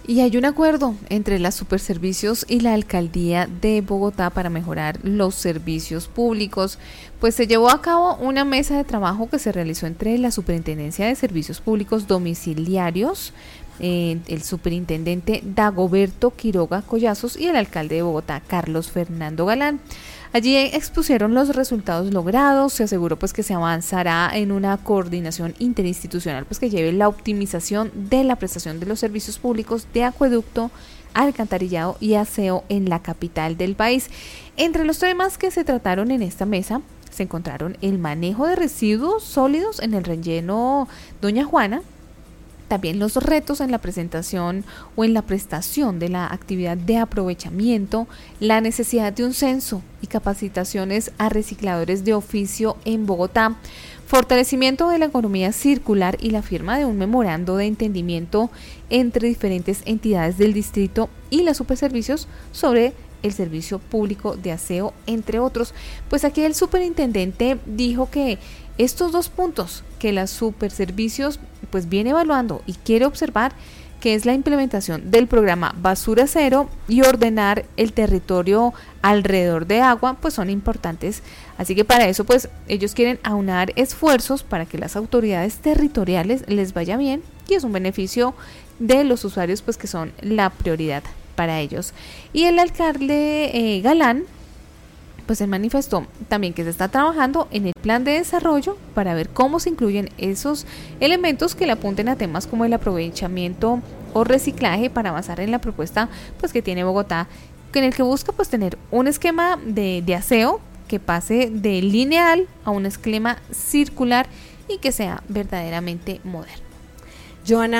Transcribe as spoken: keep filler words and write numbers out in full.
Y hay un acuerdo entre las Superservicios y la Alcaldía de Bogotá para mejorar los servicios públicos. Pues se llevó a cabo una mesa de trabajo que se realizó entre la Superintendencia de Servicios Públicos Domiciliarios, eh, el superintendente Dagoberto Quiroga Collazos y el alcalde de Bogotá, Carlos Fernando Galán. Allí expusieron los resultados logrados, se aseguró pues que se avanzará en una coordinación interinstitucional pues que lleve la optimización de la prestación de los servicios públicos de acueducto, alcantarillado y aseo en la capital del país. Entre los temas que se trataron en esta mesa se encontraron el manejo de residuos sólidos en el relleno Doña Juana, también los retos en la presentación o en la prestación de la actividad de aprovechamiento, la necesidad de un censo y capacitaciones a recicladores de oficio en Bogotá, fortalecimiento de la economía circular y la firma de un memorando de entendimiento entre diferentes entidades del distrito y las Superservicios sobre el servicio público de aseo, entre otros. Pues aquí el superintendente dijo que estos dos puntos que las Superservicios pues viene evaluando y quiere observar, que es la implementación del programa Basura Cero y ordenar el territorio alrededor de agua, pues son importantes. Así que para eso pues ellos quieren aunar esfuerzos para que las autoridades territoriales les vaya bien, y es un beneficio de los usuarios pues que son la prioridad para ellos. Y el alcalde eh, Galán pues él manifestó también que se está trabajando en el plan de desarrollo para ver cómo se incluyen esos elementos que le apunten a temas como el aprovechamiento o reciclaje para avanzar en la propuesta pues que tiene Bogotá, en el que busca pues tener un esquema de, de aseo que pase de lineal a un esquema circular y que sea verdaderamente moderno. Joana,